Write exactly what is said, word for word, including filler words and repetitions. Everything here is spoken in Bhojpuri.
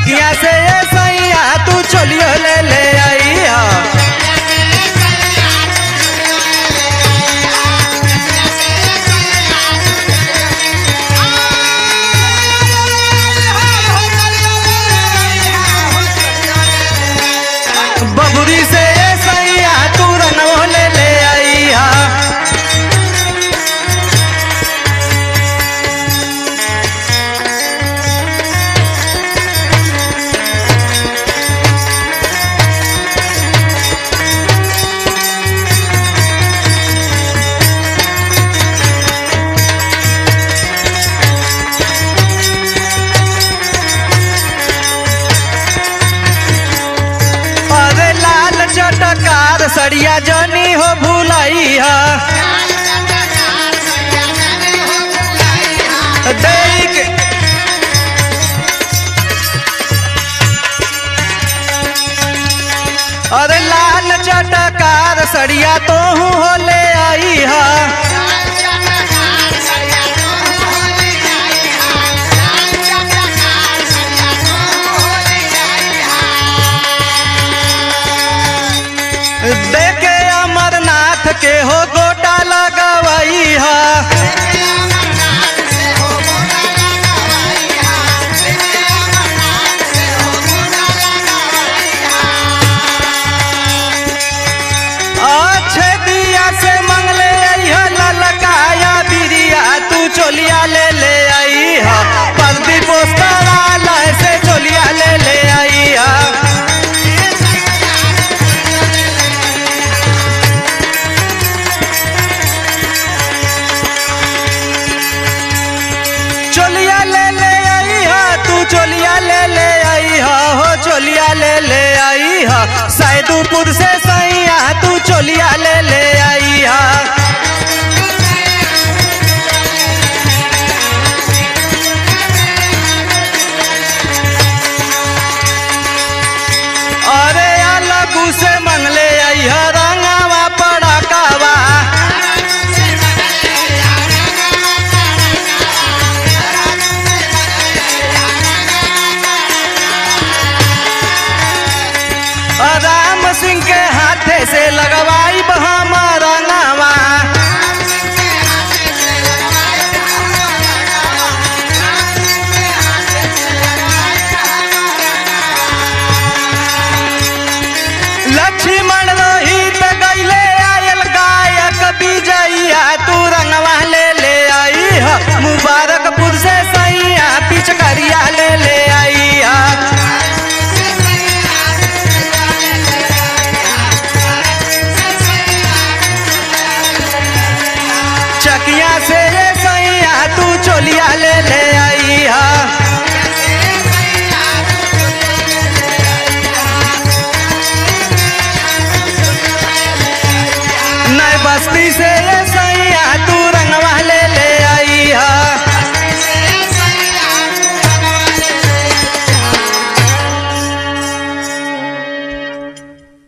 चकिया से ये सैया तू चलियो ले ले आई हा। बबुरी से ये सैया तू रनवो ले ले आई हा। चटकार सड़िया जनी हो भुलाई हा। देख अरे लाल चटकार सड़िया तो हूँ हो ले आई हा। देखे अमरनाथ के हो गोटा लगवाई हा। अच्छे दिया से मंगले आई हा। ललकाया बिरिया तू चोलिया ले ले आई हा। पर्दी पोस्टर वाला से चोलिया ले ले आई हा। चोलिया ले ले आई हा तू चोलिया ले ले आई हा हो चोलिया ले ले आई हा। सैदुपुर से सैया तू चोलिया ले ले आई हा।